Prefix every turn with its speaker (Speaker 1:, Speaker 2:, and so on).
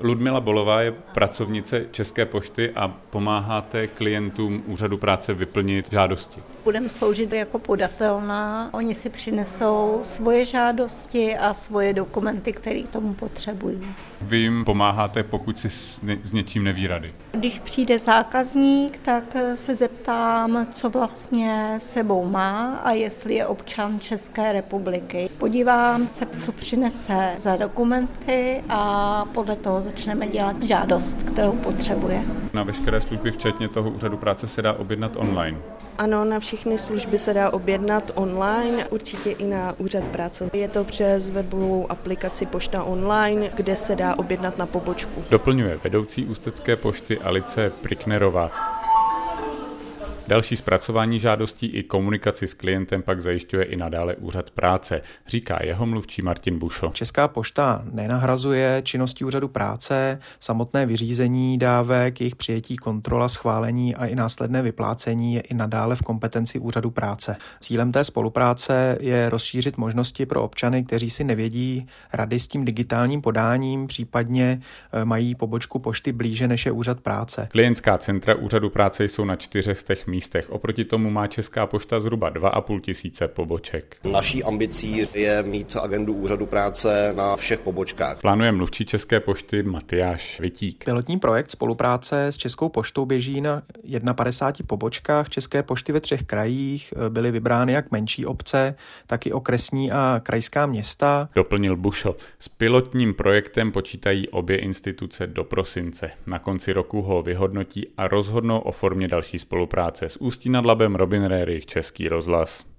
Speaker 1: Ludmila Bolová je pracovnice České pošty a pomáháte klientům úřadu práce vyplnit žádosti.
Speaker 2: Budeme sloužit jako podatelna, oni si přinesou svoje žádosti a svoje dokumenty, které tomu potřebují.
Speaker 1: Vy jim pomáháte, pokud si s něčím neví rady.
Speaker 2: Když přijde zákazník, tak se zeptám, co vlastně sebou má a jestli je občan České republiky. Podívám se, co přinese za dokumenty a podle toho začneme dělat žádost, kterou potřebuje.
Speaker 1: Na veškeré služby, včetně toho úřadu práce, se dá objednat online.
Speaker 3: Ano, na všechny služby se dá objednat online, určitě i na úřad práce. Je to přes webovou aplikaci Pošta online, kde se dá objednat na pobočku.
Speaker 1: Doplňuje vedoucí Ústecké pošty Alice Priknerová. Další zpracování žádostí i komunikaci s klientem pak zajišťuje i nadále úřad práce, říká jeho mluvčí Martin Bušo.
Speaker 4: Česká pošta nenahrazuje činnosti úřadu práce, samotné vyřízení dávek, jejich přijetí, kontrola, schválení a i následné vyplácení je i nadále v kompetenci úřadu práce. Cílem té spolupráce je rozšířit možnosti pro občany, kteří si nevědí rady s tím digitálním podáním, případně mají pobočku pošty blíže než je úřad práce.
Speaker 1: Klientská centra úřadu práce jsou na 4 místech. Oproti tomu má Česká pošta zhruba 2,5 tisíce poboček.
Speaker 5: Naší ambicí je mít agendu úřadu práce na všech pobočkách.
Speaker 1: Plánuje mluvčí České pošty Matyáš Vitík.
Speaker 4: Pilotní projekt spolupráce s Českou poštou běží na 51 pobočkách České pošty ve 3 krajích. Byly vybrány jak menší obce, tak i okresní a krajská města.
Speaker 1: Doplnil Bušo. S pilotním projektem počítají obě instituce do prosince. Na konci roku ho vyhodnotí a rozhodnou o formě další spolupráce. Z Ústí nad Labem Robin Rerich, Český rozhlas.